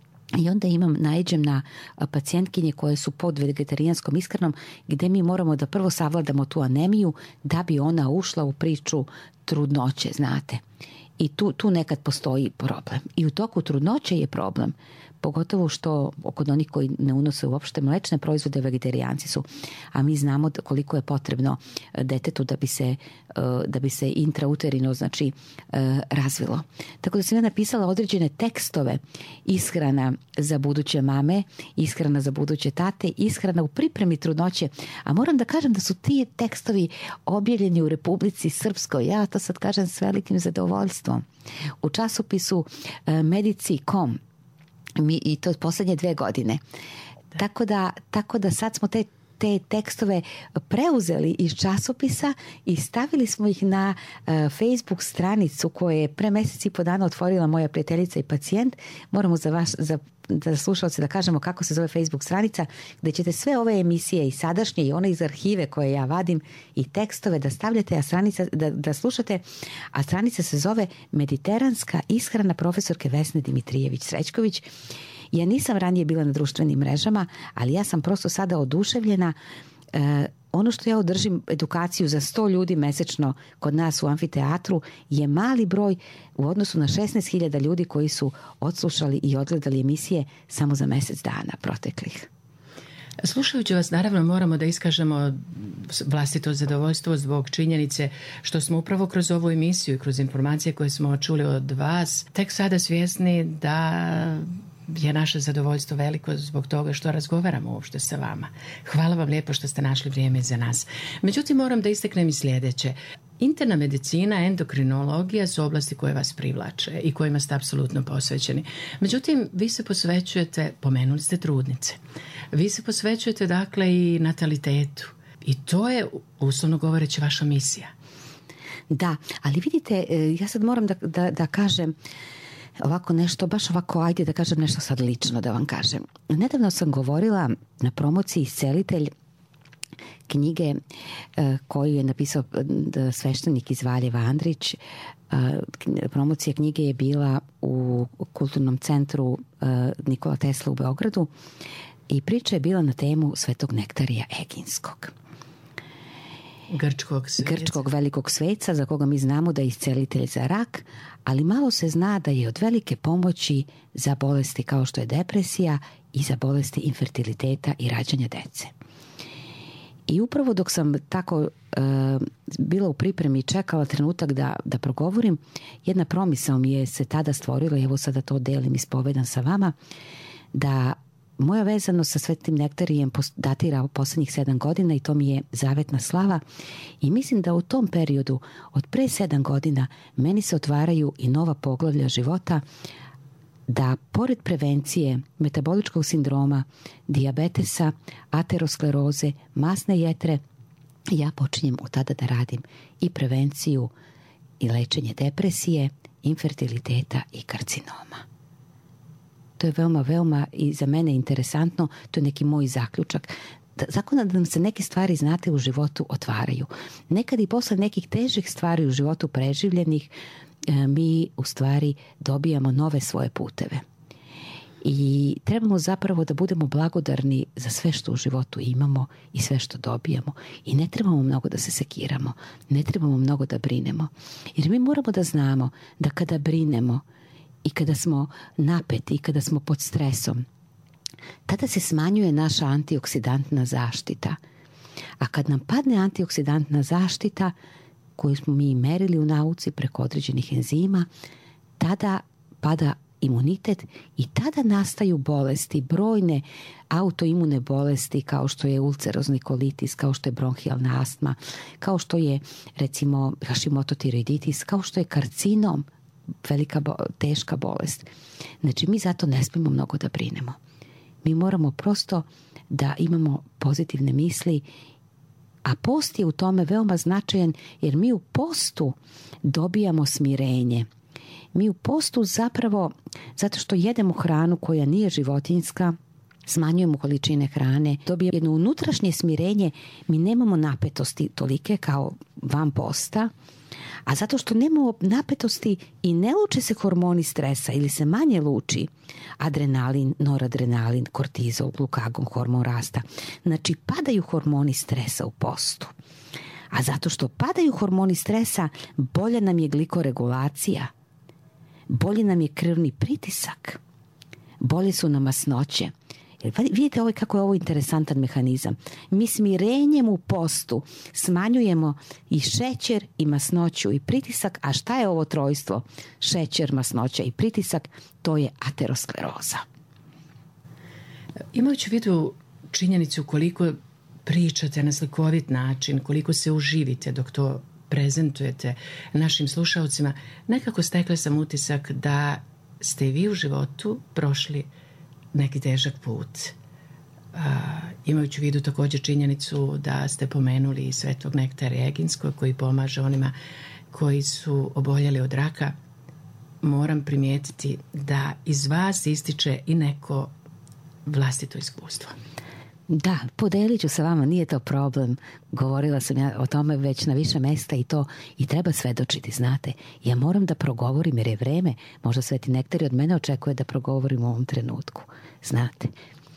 I onda imam, naiđem na pacijentkinje koje su pod vegetarijanskom ishranom gdje mi moramo da prvo savladamo tu anemiju da bi ona ušla u priču trudnoće, znate. I tu, tu nekad postoji problem. I u toku trudnoće je problem. Pogotovo što kod onih koji ne unose uopšte mlečne proizvode, vegetarijanci su. A mi znamo koliko je potrebno detetu da bi se, da bi se intrauterino, znači, razvilo. Tako da sam ja napisala određene tekstove ishrana za buduće mame, ishrana za buduće tate, ishrana u pripremi trudnoće. A moram da kažem da su ti tekstovi objavljeni u Republici Srpskoj. Ja to sad kažem s velikim zadovoljstvom. U časopisu Medici punkt com. Mi, i to posljednje dve godine. Da. Tako da, tako da sad smo te, te tekstove preuzeli iz časopisa i stavili smo ih na uh, Facebook stranicu koju je pre mjesec i po dana otvorila moja prijateljica i pacijent. Moramo za vaš, za da slušalci da kažemo kako se zove Facebook stranica, gdje ćete sve ove emisije i sadašnje i one iz arhive koje ja vadim i tekstove da stavljate, a stranica, da, da slušate, a stranica se zove Mediteranska ishrana profesorke Vesne Dimitrijević-Srećković. Ja nisam ranije bila na društvenim mrežama, ali ja sam prosto sada oduševljena. E, ono što ja održim edukaciju za sto ljudi mesečno kod nas u amfiteatru je mali broj u odnosu na šesnaest hiljada ljudi koji su odslušali i odgledali emisije samo za mjesec dana proteklih. Slušajući vas, naravno, moramo da iskažemo vlastito zadovoljstvo zbog činjenice što smo upravo kroz ovu emisiju i kroz informacije koje smo čuli od vas tek sada svjesni da je naše zadovoljstvo veliko zbog toga što razgovaramo uopšte sa vama. Hvala vam lijepo što ste našli vrijeme za nas. Međutim, moram da istaknem i sljedeće. Interna medicina, endokrinologija su oblasti koje vas privlače i kojima ste apsolutno posvećeni. Međutim, vi se posvećujete, pomenuli ste trudnice, vi se posvećujete dakle i natalitetu. I to je, uslovno govoreći, vaša misija. Da, ali vidite, ja sad moram da, da, da kažem ovako nešto, baš ovako, ajde da kažem nešto sad lično da vam kažem. Nedavno sam govorila na promociji Iscelitelj knjige koju je napisao sveštenik iz Valjeva Andrić. Promocija knjige je bila u kulturnom centru Nikola Tesla u Beogradu i priča je bila na temu Svetog Nektarija Eginskog. Grčkog sveca. Grčkog velikog sveca za koga mi znamo da je iscelitelj za rak, ali malo se zna da je od velike pomoći za bolesti kao što je depresija i za bolesti infertiliteta i rađanja dece. I upravo dok sam tako e, bila u pripremi i čekala trenutak da, da progovorim, jedna promisao mi je se tada stvorila i evo sada to delim, ispovedam sa vama, da moja vezanost sa Svetim Nektarijem datira u posljednjih sedam godina i to mi je zavetna slava. I mislim da u tom periodu od pre sedam godina meni se otvaraju i nova poglavlja života, da pored prevencije metaboličkog sindroma, dijabetesa, ateroskleroze, masne jetre, ja počinjem od tada da radim i prevenciju i lečenje depresije, infertiliteta i karcinoma. To je veoma, veoma i za mene interesantno, to je neki moj zaključak. Zakon da nam se neke stvari, znate, u životu otvaraju. Nekad i posle nekih težih stvari u životu preživljenih, mi u stvari dobijamo nove svoje puteve. I trebamo zapravo da budemo blagodarni za sve što u životu imamo i sve što dobijamo. I ne trebamo mnogo da se sekiramo, ne trebamo mnogo da brinemo. Jer mi moramo da znamo da kada brinemo i kada smo napeti i kada smo pod stresom, tada se smanjuje naša antioksidantna zaštita. A kad nam padne antioksidantna zaštita, koju smo mi merili u nauci preko određenih enzima, tada pada imunitet i tada nastaju bolesti, brojne autoimune bolesti kao što je ulcerozni kolitis, kao što je bronhijalna astma, kao što je recimo Hashimoto tiroiditis, kao što je karcinom, velika teška bolest. Znači mi zato ne smijemo mnogo da brinemo. Mi moramo prosto da imamo pozitivne misli, a post je u tome veoma značajan jer mi u postu dobijamo smirenje. Mi u postu zapravo, zato što jedemo hranu koja nije životinjska, smanjujemo količine hrane, dobijemo jedno unutrašnje smirenje, mi nemamo napetosti tolike kao van posta, a zato što nemamo napetosti i ne luče se hormoni stresa ili se manje luči adrenalin, noradrenalin, kortizol, glukagon, hormon rasta. Znači padaju hormoni stresa u postu. A zato što padaju hormoni stresa, bolja nam je glikoregulacija, bolji nam je krvni pritisak, bolje su nam masnoće. Vidite ovo kako je ovo interesantan mehanizam. Mi smirenjem u postu smanjujemo i šećer i masnoću i pritisak. A šta je ovo trojstvo? Šećer, masnoća i pritisak, to je ateroskleroza. Imajući u vidu činjenicu koliko pričate na slikovit način, koliko se uživite dok to prezentujete našim slušalcima, nekako stekla sam utisak da ste i vi u životu prošli neki težak put. Uh, imajući u vidu također činjenicu da ste pomenuli Svetog Nektarija Eginskog koji pomaže onima koji su oboljeli od raka, moram primijetiti da iz vas ističe i neko vlastito iskustvo. Da, podelit ću sa vama, nije to problem. Govorila sam ja o tome već na više mesta i to i treba svedočiti, znate. Ja moram da progovorim jer je vreme. Možda Sveti Nektarij od mene očekuje da progovorim u ovom trenutku. Znate.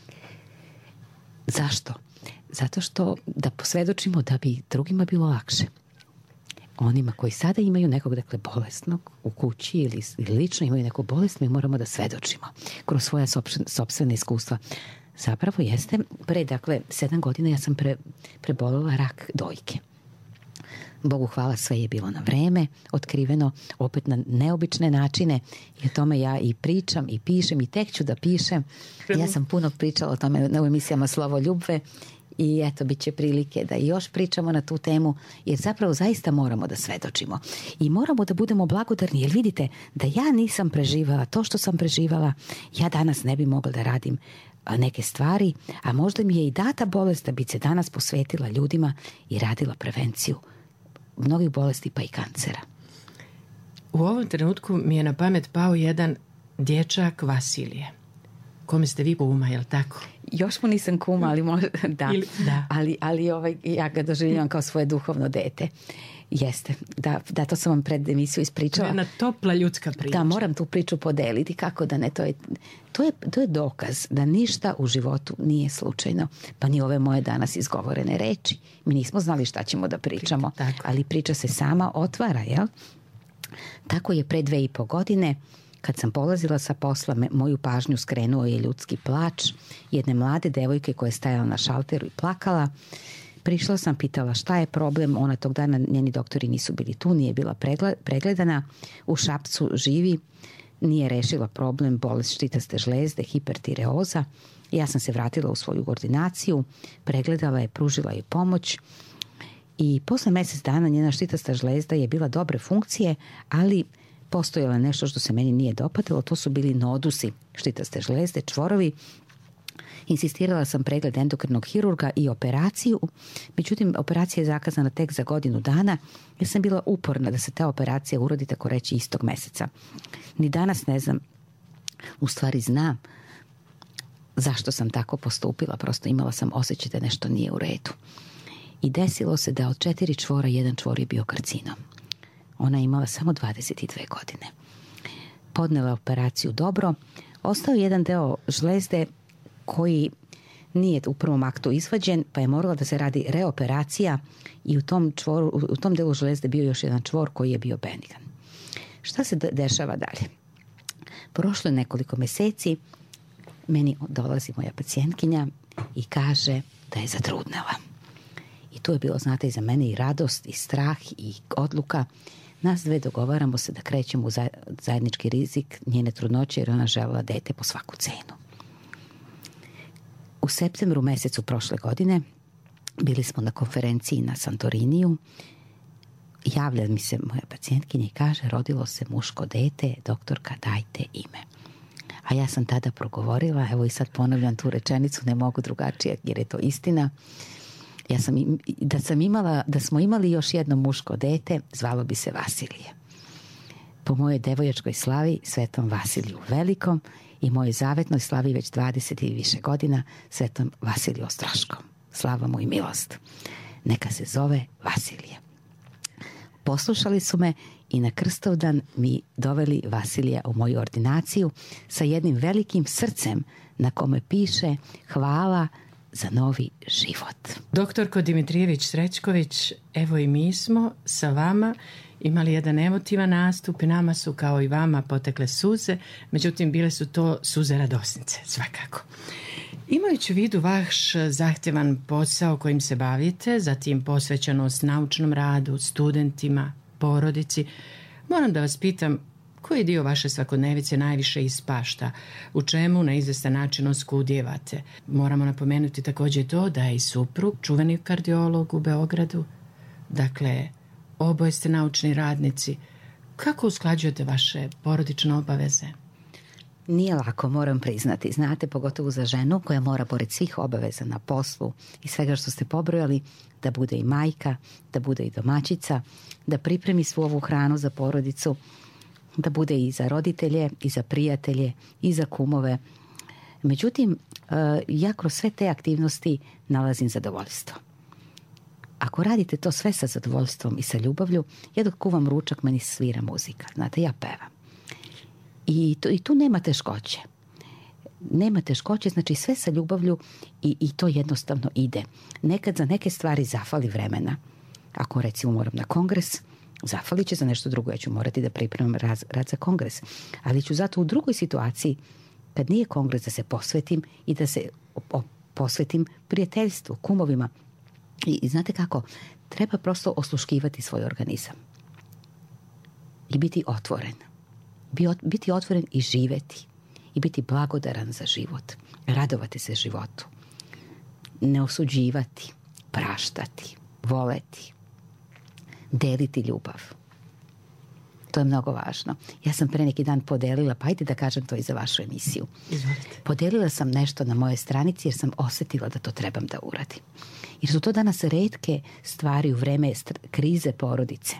Zašto? Zato što da posvedočimo da bi drugima bilo lakše. Onima koji sada imaju nekog, dakle, bolesnog u kući ili, ili lično imaju neku bolest, mi moramo da svedočimo kroz svoja sopstvena iskustva. Zapravo jeste, pre, dakle, sedam godina ja sam pre, prebolela rak dojke. Bogu hvala, sve je bilo na vreme, otkriveno, opet na neobične načine i o tome ja i pričam i pišem i tek ću da pišem. Ja sam puno pričala o tome na emisijama Slovo ljubve i eto, bit će prilike da još pričamo na tu temu, jer zapravo zaista moramo da svedočimo i moramo da budemo blagodarni, jer vidite da ja nisam preživala to što sam preživala, ja danas ne bi mogla da radim neke stvari, a možda mi je i data bolest da bi se danas posvetila ljudima i radila prevenciju mnogih bolesti pa i kancera. U ovom trenutku mi je na pamet pao jedan dječak Vasilije, kome ste vi kuma, je li tako? Još mu nisam kuma, ali možda, da. Ili, da. Ali, ali ovaj, ja ga doživljavam kao svoje duhovno dete. Jeste, da, da, to sam vam pred emisiju ispričala. To je jedna topla ljudska priča. Da, moram tu priču podeliti, kako da ne, to je, to je, to je dokaz da ništa u životu nije slučajno, pa ni ove moje danas izgovorene reči. Mi nismo znali šta ćemo da pričamo, tako. Ali priča se sama otvara, jel? Tako je pre dve i po godine, kad sam polazila sa posla, moju pažnju skrenuo je ljudski plač jedne mlade devojke koja je stajala na šalteru i plakala. Prišla sam, pitala šta je problem, ona tog dana, njeni doktori nisu bili tu, nije bila pregledana, u Šapcu živi, nije rešila problem bolest štitaste žlezde, hipertireoza. Ja sam se vratila u svoju ordinaciju, pregledala je, pružila je pomoć i posle mjesec dana njena štitasta žlezda je bila dobre funkcije, ali postojalo je nešto što se meni nije dopadilo, to su bili nodusi štitaste žlezde, čvorovi. Insistirala sam pregled endokrinog hirurga i operaciju, međutim operacija je zakazana tek za godinu dana jer sam bila uporna da se ta operacija urodi tako reći istog mjeseca. Ni danas ne znam, u stvari znam zašto sam tako postupila, prosto imala sam osjećaj da nešto nije u redu. I desilo se da od četiri čvora jedan čvor je bio karcinom. Ona je imala samo dvadeset dvije godine. Podnela operaciju dobro, ostao je jedan deo žlezde koji nije u prvom aktu izvađen, pa je morala da se radi reoperacija i u tom, čvoru, u tom delu žlezde bio još jedan čvor koji je bio benigan. Šta se dešava dalje? Prošlo je nekoliko mjeseci, meni dolazi moja pacijentkinja i kaže da je zatrudnela. I to je bilo, znate, i za mene i radost, i strah, i odluka. Nas dve dogovaramo se da krećemo u zajednički rizik njene trudnoće jer ona željela dete po svaku cenu. U septembru mjesecu prošle godine bili smo na konferenciji na Santoriniju. Javlja mi se moja pacijentkinja i kaže, rodilo se muško dete, doktorka, dajte ime. A ja sam tada progovorila, evo i sad ponavljam tu rečenicu, ne mogu drugačije jer je to istina. Ja sam, da, sam imala, da smo imali još jedno muško dete, zvalo bi se Vasilije. Po mojoj devojačkoj slavi, Svetom Vasiliju Velikom, i mojoj zavetnoj slavi već dvadeset i više godina, Svetom Vasiliju Ostroškom. Slava mu i milost. Neka se zove Vasilije. Poslušali su me i na Krstovdan mi doveli Vasilija u moju ordinaciju sa jednim velikim srcem na kome piše hvala za novi život. Doktorko Dimitrijević-Srećković, evo i mi smo sa vama imali jedan emotivan nastup i nama su kao i vama potekle suze, međutim bile su to suze radosnice, svakako. Imajući u vidu vaš zahtjevan posao kojim se bavite, zatim posvećenost naučnom radu, studentima, porodici, moram da vas pitam koji dio vaše svakodnevice najviše ispašta, u čemu na izvestan način oskudijevate. Moramo napomenuti također to da je i suprug čuveni kardiolog u Beogradu. Dakle, oboje ste naučni radnici. Kako usklađujete vaše porodične obaveze? Nije lako, moram priznati. Znate, pogotovo za ženu koja mora pored svih obaveza na poslu i svega što ste pobrojali, da bude i majka, da bude i domaćica, da pripremi svu ovu hranu za porodicu, da bude i za roditelje, i za prijatelje, i za kumove. Međutim, ja kroz sve te aktivnosti nalazim zadovoljstvo. Ako radite to sve sa zadovoljstvom i sa ljubavlju, ja dok kuvam ručak, meni svira muzika. Znate, ja pevam. I, to, i tu nema teškoće. Nema teškoće, znači sve sa ljubavlju i, i to jednostavno ide. Nekad za neke stvari zafali vremena. Ako recimo moram na kongres, zafalit će za nešto drugo, ja ću morati da pripremam raz, rad za kongres. Ali ću zato u drugoj situaciji, kad nije kongres, da se posvetim i da se o, o, posvetim prijateljstvu, kumovima. I, I znate kako? Treba prosto osluškivati svoj organizam. I biti otvoren. Biti otvoren i živeti. I biti blagodaran za život. Radovati se životu. Ne osuđivati. Praštati. Voleti. Deliti ljubav. To je mnogo važno. Ja sam pre neki dan podelila, pa ajde da kažem to i za vašu emisiju. Izvolite. Podelila sam nešto na moje stranici jer sam osjetila da to trebam da uradim. Jer su to danas retke stvari u vreme krize porodice.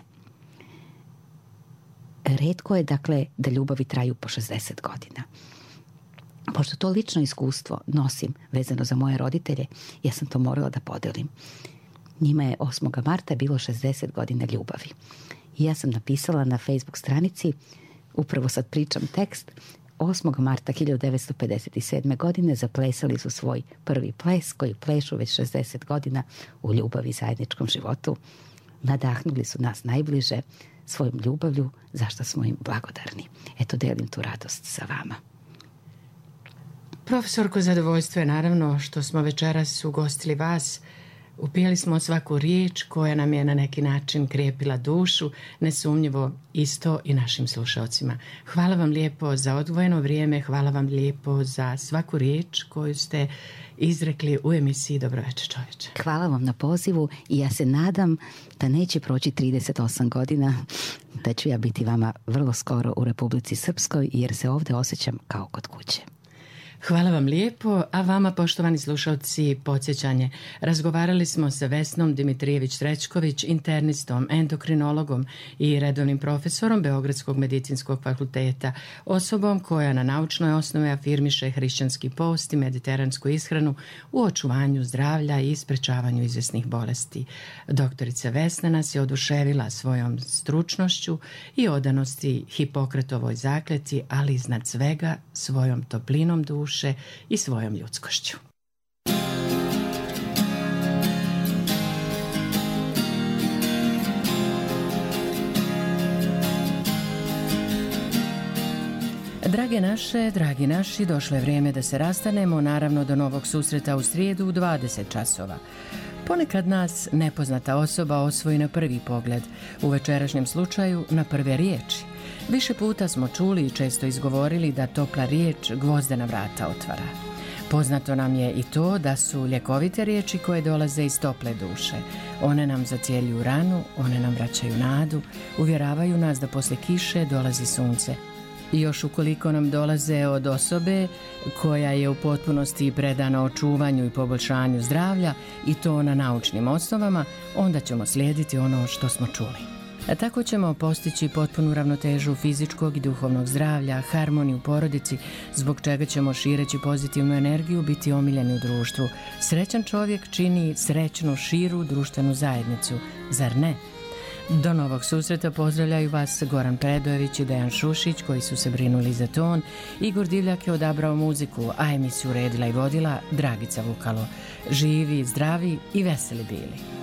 Retko je, dakle, da ljubavi traju po šezdeset godina. Pošto to lično iskustvo nosim vezano za moje roditelje, ja sam to morala da podelim. Njima je osmog marta bilo šezdeset godina ljubavi. I ja sam napisala na Facebook stranici, upravo sad pričam tekst, osmog marta hiljadu devetsto pedeset sedme. godine zaplesali su svoj prvi ples koji plešu već šezdeset godina u ljubavi i zajedničkom životu. Nadahnuli su nas najbliže svojom ljubavlju, zašto smo im blagodarni. Eto, delim tu radost sa vama. Profesorko, zadovoljstvo je naravno što smo večeras ugostili vas, Upijali smo svaku riječ koja nam je na neki način krijepila dušu, nesumnjivo isto i našim slušalcima. Hvala vam lijepo za odvojeno vrijeme, hvala vam lijepo za svaku riječ koju ste izrekli u emisiji Dobro večer čovječe. Hvala vam na pozivu i ja se nadam da neće proći trideset osam godina, da ću ja biti vama vrlo skoro u Republici Srpskoj, jer se ovdje osjećam kao kod kuće. Hvala vam lijepo, a vama poštovani slušalci podsjećanje. Razgovarali smo sa Vesnom Dimitrijević-Srećković, internistom, endokrinologom i redovnim profesorom Beogradskog medicinskog fakulteta, osobom koja na naučnoj osnovi afirmiše hrišćanski post i mediteransku ishranu u očuvanju zdravlja i sprečavanju izvjesnih bolesti. Doktorica Vesna nas je oduševila svojom stručnošću i odanosti Hipokratovoj zakletvi, ali iznad svega svojom toplinom duše i svojom ljudskošću. Drage naše, dragi naši, došlo je vrijeme da se rastanemo, naravno do novog susreta u srijedu u dvadeset časova. Ponekad nas nepoznata osoba osvoji na prvi pogled, u večerašnjem slučaju na prve riječi. Više puta smo čuli i često izgovorili da topla riječ gvozdena vrata otvara. Poznato nam je i to da su ljekovite riječi koje dolaze iz tople duše. One nam zacjeljuju ranu, one nam vraćaju nadu, uvjeravaju nas da poslije kiše dolazi sunce. I još ukoliko nam dolaze od osobe koja je u potpunosti predana očuvanju i poboljšanju zdravlja i to na naučnim osnovama, onda ćemo slijediti ono što smo čuli. A tako ćemo postići potpunu ravnotežu fizičkog i duhovnog zdravlja, harmoniju u porodici, zbog čega ćemo šireći pozitivnu energiju biti omiljeni u društvu. Srećan čovjek čini srećnu širu društvenu zajednicu, zar ne? Do novog susreta pozdravljaju vas Goran Predojević i Dejan Šušić, koji su se brinuli za ton. Igor Divljak je odabrao muziku, a emisiju redila i vodila Dragica Vukalo. Živi, zdravi i veseli bili.